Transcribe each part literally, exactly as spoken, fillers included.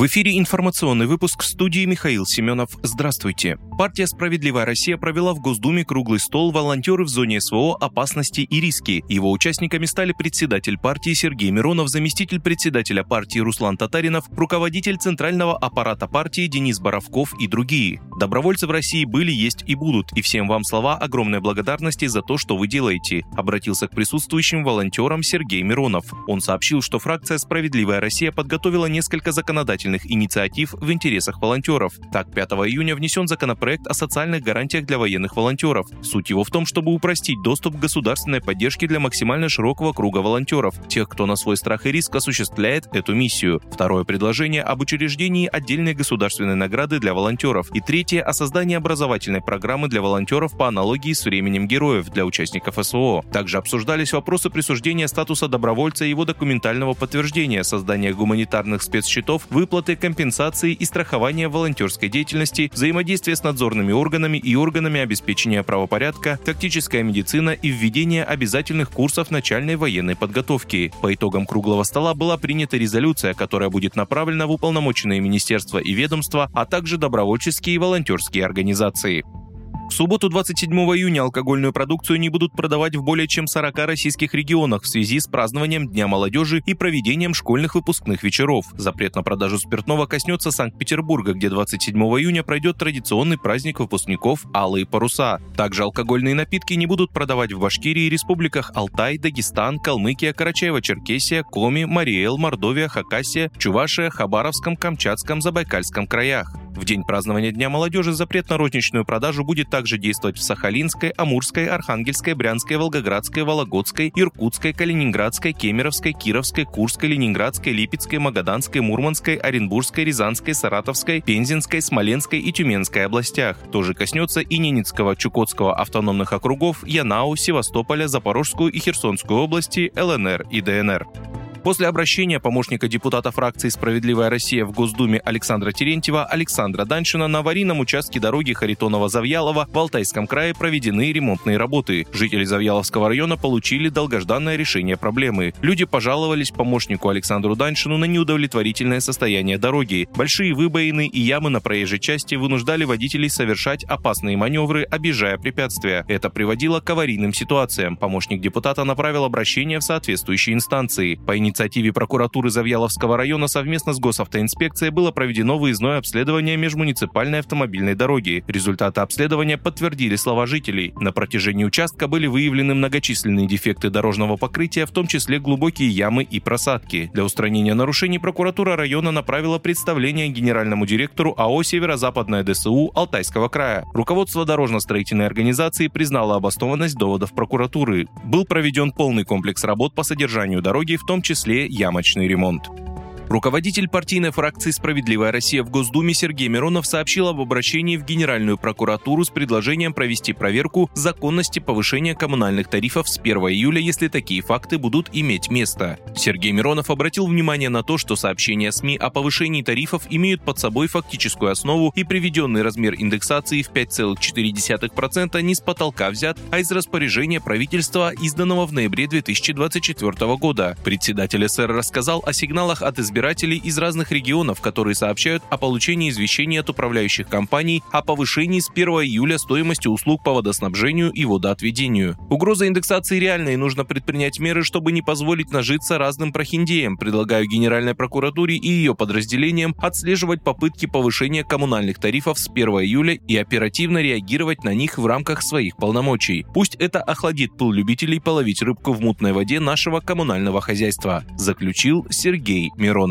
В эфире информационный выпуск, в студии Михаил Семенов. Здравствуйте. Партия «Справедливая Россия» провела в Госдуме круглый стол «Волонтеры в зоне СВО. Опасности и риски». Его участниками стали председатель партии Сергей Миронов, заместитель председателя партии Руслан Татаринов, руководитель центрального аппарата партии Денис Боровков и другие. Добровольцы в России были, есть и будут, и всем вам слова огромной благодарности за то, что вы делаете, обратился к присутствующим волонтерам Сергей Миронов. Он сообщил, что фракция «Справедливая Россия» подготовила несколько законодательных инициатив в интересах волонтеров. Так, пятого июня внесен законопроект о социальных гарантиях для военных волонтеров. Суть его в том, чтобы упростить доступ к государственной поддержке для максимально широкого круга волонтеров, тех, кто на свой страх и риск осуществляет эту миссию. Второе предложение об учреждении отдельной государственной награды для волонтеров. И третье о создании образовательной программы для волонтеров по аналогии с временем героев для участников СВО. Также обсуждались вопросы присуждения статуса добровольца и его документального подтверждения, создания гуманитарных спецсчетов, выплаты компенсации и страхования волонтерской деятельности, взаимодействие с надзорными органами и органами обеспечения правопорядка, тактическая медицина и введение обязательных курсов начальной военной подготовки. По итогам круглого стола была принята резолюция, которая будет направлена в уполномоченные министерства и ведомства, а также добровольческие и волонтерские организации. В субботу, двадцать седьмого июня, алкогольную продукцию не будут продавать в более чем сорока российских регионах в связи с празднованием Дня молодежи и проведением школьных выпускных вечеров. Запрет на продажу спиртного коснется Санкт-Петербурга, где двадцать седьмого июня пройдет традиционный праздник выпускников «Алые паруса». Также алкогольные напитки не будут продавать в Башкирии, республиках Алтай, Дагестан, Калмыкия, Карачаево-Черкесия, Коми, Марий Эл, Мордовия, Хакасия, Чувашия, Хабаровском, Камчатском, Забайкальском краях. В день празднования Дня молодежи запрет на розничную продажу будет также действовать в Сахалинской, Амурской, Архангельской, Брянской, Волгоградской, Вологодской, Иркутской, Калининградской, Кемеровской, Кировской, Курской, Ленинградской, Липецкой, Магаданской, Мурманской, Оренбургской, Рязанской, Саратовской, Пензенской, Смоленской и Тюменской областях. Тоже коснется и Ненецкого, Чукотского автономных округов, Янау, Севастополя, Запорожскую и Херсонскую области, ЛНР и ДНР. После обращения помощника депутата фракции «Справедливая Россия» в Госдуме Александра Терентьева Александра Даньшина на аварийном участке дороги Харитонова-Завьялово в Алтайском крае проведены ремонтные работы. Жители Завьяловского района получили долгожданное решение проблемы. Люди пожаловались помощнику Александру Даньшину на неудовлетворительное состояние дороги. Большие выбоины и ямы на проезжей части вынуждали водителей совершать опасные маневры, объезжая препятствия. Это приводило к аварийным ситуациям. Помощник депутата направил обращение в соответствующие инстанции. По инициативе инициативе прокуратуры Завьяловского района совместно с госавтоинспекцией было проведено выездное обследование межмуниципальной автомобильной дороги. Результаты обследования подтвердили слова жителей. На протяжении участка были выявлены многочисленные дефекты дорожного покрытия, в том числе глубокие ямы и просадки. Для устранения нарушений прокуратура района направила представление генеральному директору АО «Северо-Западная ДСУ» Алтайского края. Руководство дорожно-строительной организации признало обоснованность доводов прокуратуры. Был проведен полный комплекс работ по содержанию дороги, в том числе ямочный ремонт. Руководитель партийной фракции «Справедливая Россия» в Госдуме Сергей Миронов сообщил об обращении в Генеральную прокуратуру с предложением провести проверку законности повышения коммунальных тарифов с первого июля, если такие факты будут иметь место. Сергей Миронов обратил внимание на то, что сообщения СМИ о повышении тарифов имеют под собой фактическую основу, и приведенный размер индексации в пять целых четыре десятых процента не с потолка взят, а из распоряжения правительства, изданного в ноябре две тысячи двадцать четвёртого года. Председатель СР рассказал о сигналах от избирателей избирателей из разных регионов, которые сообщают о получении извещений от управляющих компаний о повышении с первого июля стоимости услуг по водоснабжению и водоотведению. Угроза индексации реальна, и нужно предпринять меры, чтобы не позволить нажиться разным прохиндеям. Предлагаю Генеральной прокуратуре и ее подразделениям отслеживать попытки повышения коммунальных тарифов с первого июля и оперативно реагировать на них в рамках своих полномочий. Пусть это охладит пыл любителей половить рыбку в мутной воде нашего коммунального хозяйства, заключил Сергей Миронов.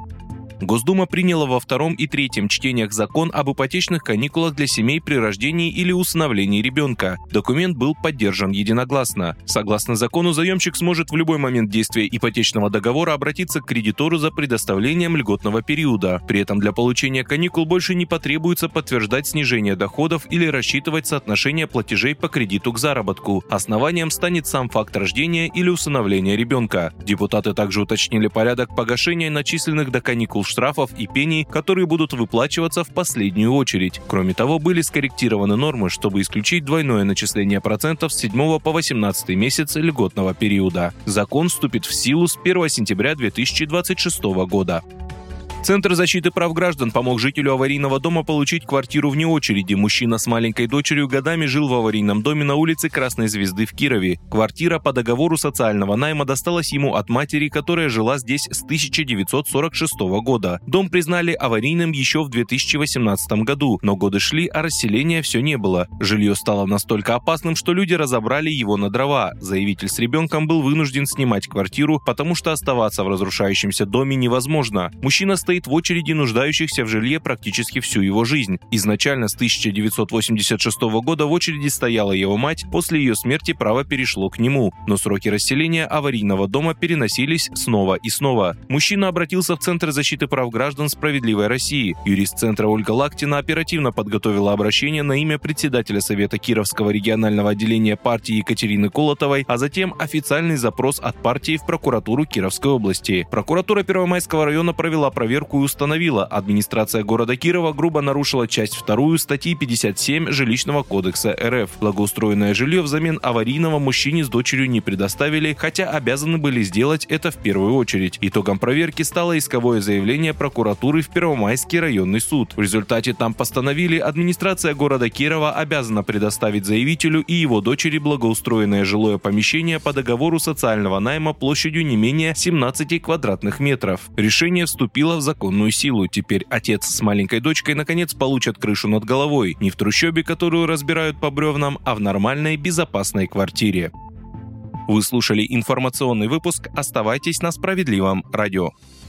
Госдума приняла во втором и третьем чтениях закон об ипотечных каникулах для семей при рождении или усыновлении ребенка. Документ был поддержан единогласно. Согласно закону, заемщик сможет в любой момент действия ипотечного договора обратиться к кредитору за предоставлением льготного периода. При этом для получения каникул больше не потребуется подтверждать снижение доходов или рассчитывать соотношение платежей по кредиту к заработку. Основанием станет сам факт рождения или усыновления ребенка. Депутаты также уточнили порядок погашения начисленных до каникул штрафов и пений, которые будут выплачиваться в последнюю очередь. Кроме того, были скорректированы нормы, чтобы исключить двойное начисление процентов с седьмого по восемнадцатый месяц льготного периода. Закон вступит в силу с первого сентября две тысячи двадцать шестого года. Центр защиты прав граждан помог жителю аварийного дома получить квартиру вне очереди. Мужчина с маленькой дочерью годами жил в аварийном доме на улице Красной Звезды в Кирове. Квартира по договору социального найма досталась ему от матери, которая жила здесь с тысяча девятьсот сорок шестого года. Дом признали аварийным еще в две тысячи восемнадцатом году, но годы шли, а расселения все не было. Жилье стало настолько опасным, что люди разобрали его на дрова. Заявитель с ребенком был вынужден снимать квартиру, потому что оставаться в разрушающемся доме невозможно. Мужчина стоит в очереди нуждающихся в жилье практически всю его жизнь. Изначально с тысяча девятьсот восемьдесят шестого года в очереди стояла его мать, после ее смерти право перешло к нему. Но сроки расселения аварийного дома переносились снова и снова. Мужчина обратился в Центр защиты прав граждан «Справедливой России». Юрист Центра Ольга Лактина оперативно подготовила обращение на имя председателя Совета Кировского регионального отделения партии Екатерины Колотовой, а затем официальный запрос от партии в прокуратуру Кировской области. Прокуратура Первомайского района провела проверку и установила, администрация города Кирова грубо нарушила часть вторую статьи пятьдесят семь Жилищного кодекса РФ. Благоустроенное жилье взамен аварийного мужчине с дочерью не предоставили, хотя обязаны были сделать это в первую очередь. Итогом проверки стало исковое заявление прокуратуры в Первомайский районный суд. В результате там постановили, администрация города Кирова обязана предоставить заявителю и его дочери благоустроенное жилое помещение по договору социального найма площадью не менее семнадцати квадратных метров. Решение вступило в законную силу. Теперь отец с маленькой дочкой наконец получат крышу над головой. Не в трущобе, которую разбирают по бревнам, а в нормальной, безопасной квартире. Вы слушали информационный выпуск. Оставайтесь на Справедливом радио.